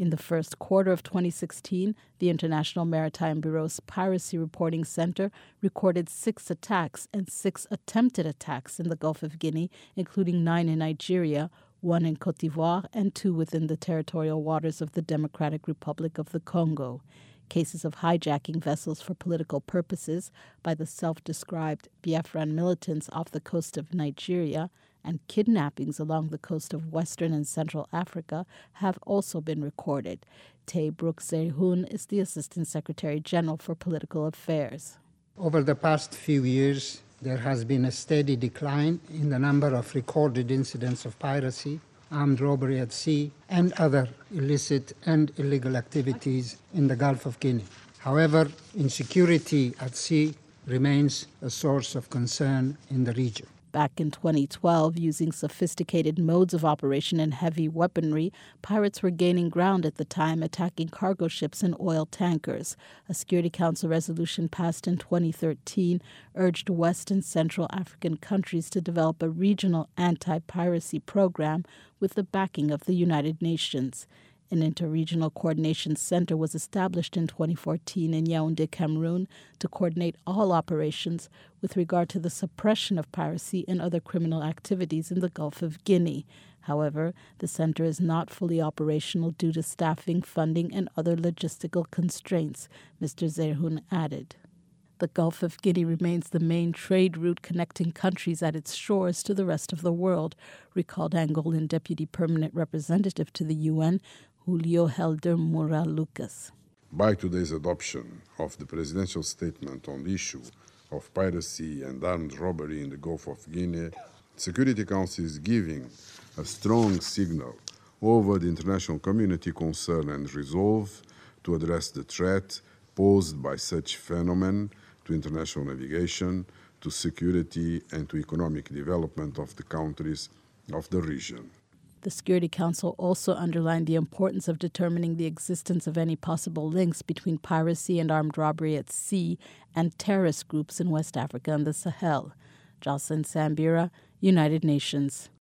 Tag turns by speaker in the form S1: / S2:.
S1: In the first quarter of 2016, the International Maritime Bureau's Piracy Reporting Center recorded 6 attacks and 6 attempted attacks in the Gulf of Guinea, including 9 in Nigeria, 1 in Côte d'Ivoire, and 2 within the territorial waters of the Democratic Republic of the Congo. Cases of hijacking vessels for political purposes by the self-described Biafran militants off the coast of Nigeria and kidnappings along the coast of Western and Central Africa have also been recorded. Tay Brooks Zerhoun is the Assistant Secretary General for Political Affairs.
S2: Over the past few years, there has been a steady decline in the number of recorded incidents of piracy, armed robbery at sea, and other illicit and illegal activities in the Gulf of Guinea. However, insecurity at sea remains a source of concern in the region.
S1: Back in 2012, using sophisticated modes of operation and heavy weaponry, pirates were gaining ground at the time, attacking cargo ships and oil tankers. A Security Council resolution passed in 2013 urged West and Central African countries to develop a regional anti-piracy program with the backing of the United Nations. An interregional coordination center was established in 2014 in Yaoundé, Cameroon, to coordinate all operations with regard to the suppression of piracy and other criminal activities in the Gulf of Guinea. However, the center is not fully operational due to staffing, funding, and other logistical constraints, Mr. Zerhoun added. The Gulf of Guinea remains the main trade route connecting countries at its shores to the rest of the world, recalled Angolan Deputy Permanent Representative to the UN, Julio Helder Moura Lucas.
S3: By today's adoption of the presidential statement on the issue of piracy and armed robbery in the Gulf of Guinea, the Security Council is giving a strong signal over the international community concern and resolve to address the threat posed by such phenomenon to international navigation, to security and to economic development of the countries of the region.
S1: The Security Council also underlined the importance of determining the existence of any possible links between piracy and armed robbery at sea and terrorist groups in West Africa and the Sahel. Jocelyn Sambira, United Nations.